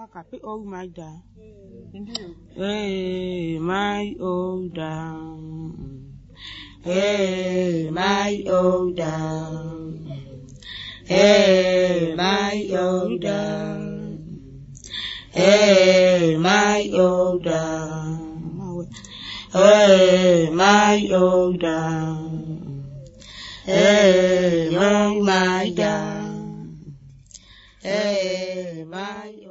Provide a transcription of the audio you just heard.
kapi oh my da. Hey my oh da. Hey my oh da. Hey my oh da. Hey my oh da. Hey my oh da. Hey my da. Hey my